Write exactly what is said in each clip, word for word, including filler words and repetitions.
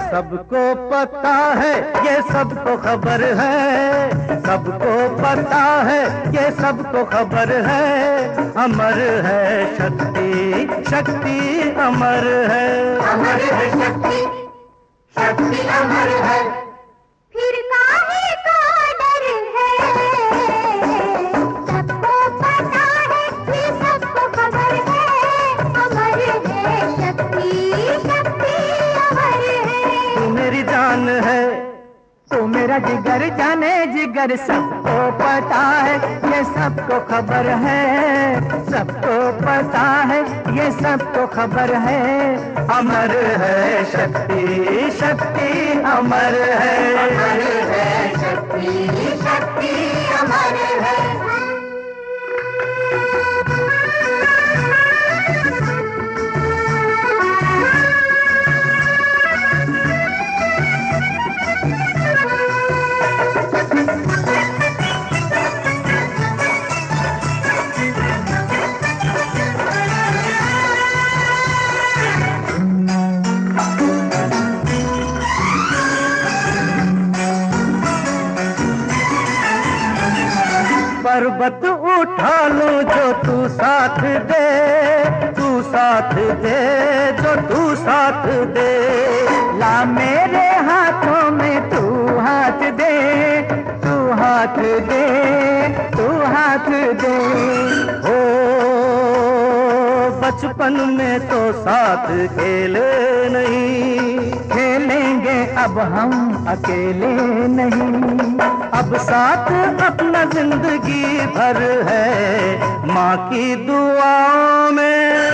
सबको पता है ये सबको खबर है, सबको पता है ये सबको खबर है। अमर है शक्ति, शक्ति अमर है, अमर है शक्ति, शक्ति अमर है। फिर काहे का डर है, सबको पता है ये सबको खबर है। अमर है शक्ति, शक्ति अमर है। तू मेरी जान है, तू मेरा जिगर जाने जिगर, सबको पता है ये सबको खबर है, सबको पता है ये सबको खबर है। अमर है शक्ति, शक्ति अमर है, अमर है शक्ति, शक्ति अमर है। पर्वत उठा लूं जो तू साथ दे, तू साथ दे जो तू साथ दे। ला मेरे हाथों में तू हाथ दे, तू हाथ दे, तू हाथ दे। ओ बचपन में तो साथ खेले नहीं, खेलेंगे अब हम अकेले नहीं। अब साथ अपना जिंदगी भर है, माँ की दुआओं में,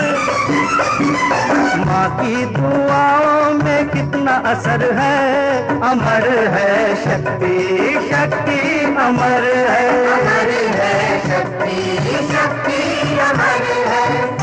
माँ की दुआओं में कितना असर है। अमर है शक्ति, शक्ति अमर है, अमर है शक्ति, शक्ति अमर है।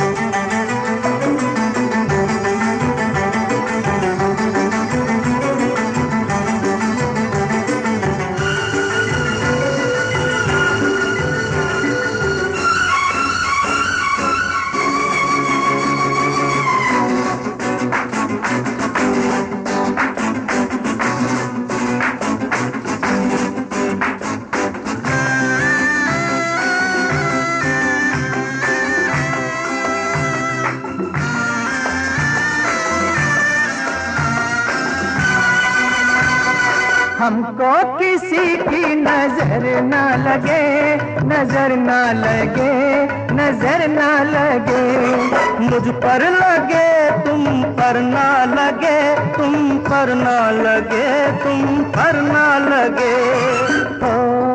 हमको किसी की नजर न लगे, नजर न लगे, नजर न लगे। मुझ पर लगे तुम पर ना लगे, तुम पर ना लगे, तुम पर ना लगे। ओ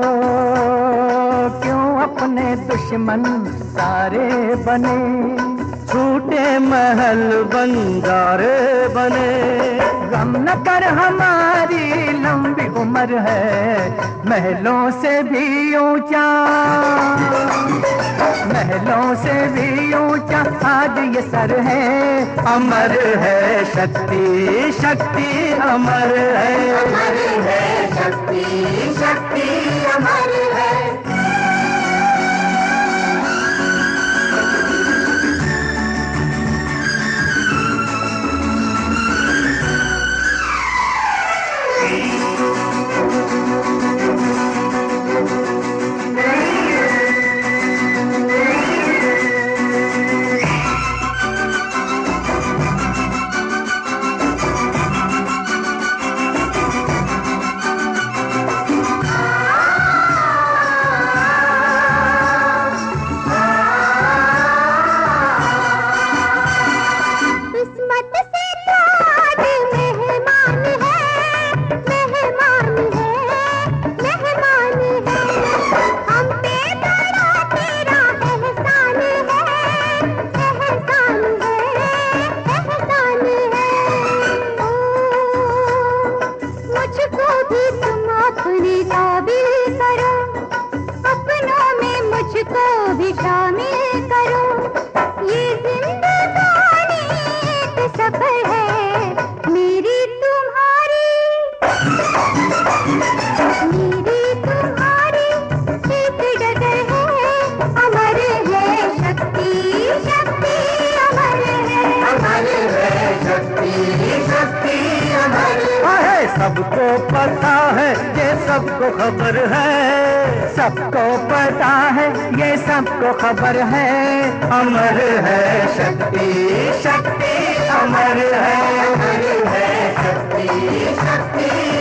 क्यों अपने दुश्मन सारे बने, छूटे महल बंजारे बने। गम न कर हमारी लंबी उम्र है, महलों से भी ऊंचा, महलों से भी ऊंचा आज ये सर है। अमर है शक्ति, शक्ति अमर है, अमर है शक्ति, शक्ति अमर है। सबको पता है ये सबको खबर है, सबको पता है ये सबको खबर है। अमर है शक्ति, शक्ति अमर है, अमर है शक्ति, शक्ति